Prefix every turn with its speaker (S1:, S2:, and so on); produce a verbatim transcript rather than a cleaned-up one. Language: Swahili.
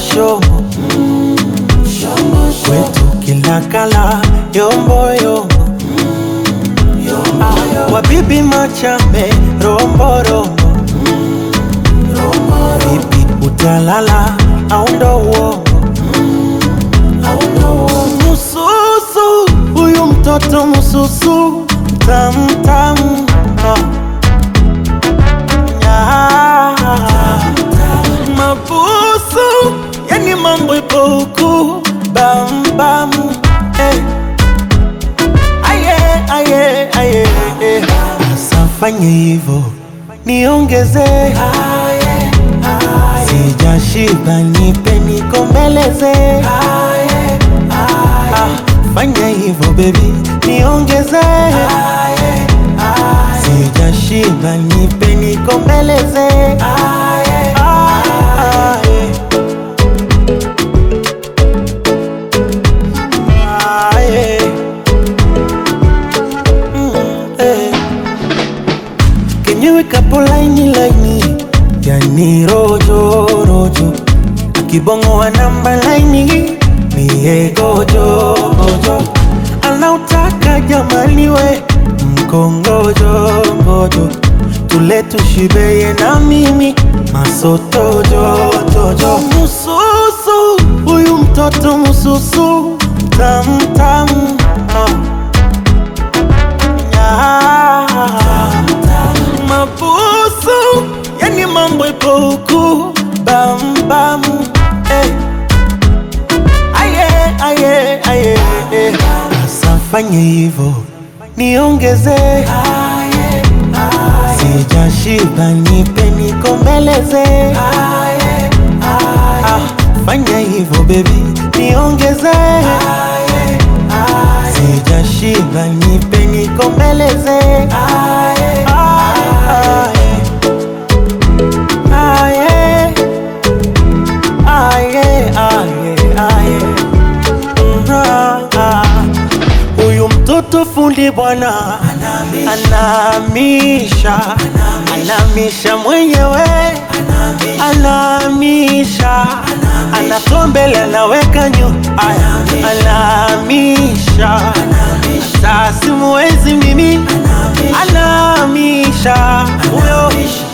S1: shombo, kwetu kila kala yombo yombo, ah, wabibi machame rombo rombo, vipi utalala au ndo uongo? Mususu, huyu mtoto mususu, tamu tamu, ah. Mabusu, yani mambo ipo huku, bam bam, eh. Aye, aye, aye, eh. Asa fanye hivo, niongeze, sijashiba nipe nikombeleze, ah, fanya hivo baby, niongeze, sijashiba nipe nikombeleze, ah, ah, eh. Ah, eh. Mm, eh. Kenyewe kapo laini laini, yani rojo rojo, akibongo wa namba laini, mie gojo gojo, anautaka jamani we mkongojo ngojo, tule tushibeye na mimi masoto jojo. Mususu, huyu mtoto mususu, tamu tamu, ah. Mabusu, yani mambo ipo huku, bam bam, eh. Aye, aye, aye, eh. Asa fanye hivo, niongeze, sijashiba nipe nikombeleze, ah, fanya hivo baby, niongeze, sijashiba nipe nikombeleze, ah, ah, eh. Aye, aye, aye, aye. Mm, ah. Huyu mtoto fundi bwana, anamisha, anamisha mwenyewe, anamisha, anatombele anaweka nyu, anamisha, sasa simuwezi mimi, anamisha, huyo